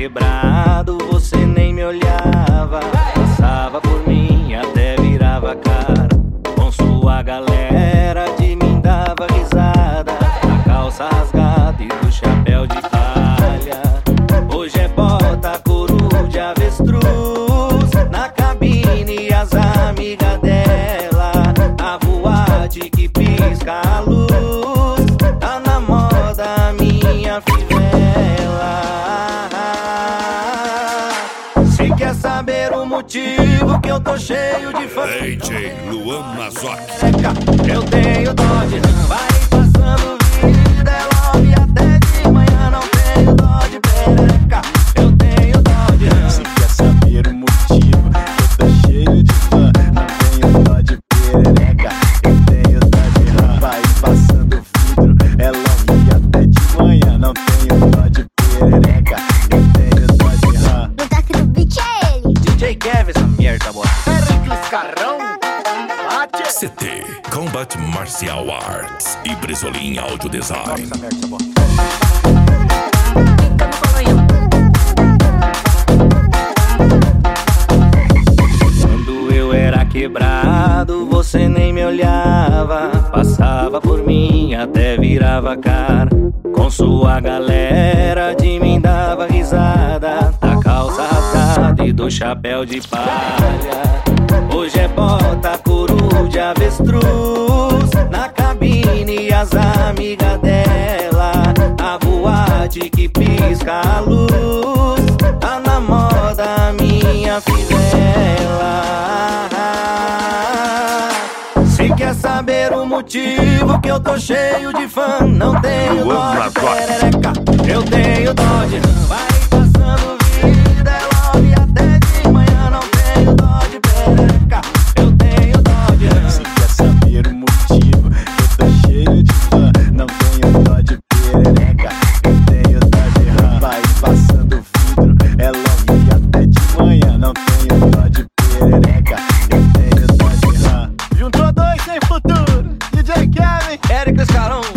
quebrado, você nem me olhava. Passava por mim, até virava a cara. Com sua galera de mim dava risada. A calça rasgada e do chapéu de palha. Hoje é bota, couro de avestruz. Na cabine as amigas dela. A boate que pisca a luz. Tá na moda minha fivela. Se quer saber o motivo que eu tô cheio de fã, DJ Luan Mazoc. eu tenho dó de rã. Vai passando vida, ela ouve até de manhã. Não tenho dó de perereca, eu tenho dó de rã. Se quer saber o motivo que eu tô cheio de fã, não tenho dó de perereca, eu tenho dó de rã. Vai passando vidro, ela ouve até de manhã. Não tenho dó de perereca, eu tenho dó de rã. O toque do beat é ele. DJ Kevin, essa merda, bota. Carrão, bate. CT Combat Martial Arts e Bresolim Audio Design. Quando eu era quebrado, você nem me olhava. Passava por mim, até virava a cara. Com sua galera de mim dava risada. Da calça rasgada e do chapéu de palha. Hoje é bota, couro de avestruz. Na cabine as amigas dela. A boate que pisca a luz. Tá na moda minha fivela. Se quer saber o motivo que eu tô cheio de fã, não tenho dó de perereca, eu tenho dó de rã. Vai passando vida, ela ouve até de manhã. Não tenho dó de perereca, eu tenho dó de rã. Se quer saber o motivo que eu tô cheio de fã, não tenho dó de perereca, eu tenho dó de rã. Vai passando vidro, ela ouve até de manhã. Não tenho dó de perereca, eu tenho dó de rã. Juntou dois sem futuro. DJ Kevin, Eric Escarão.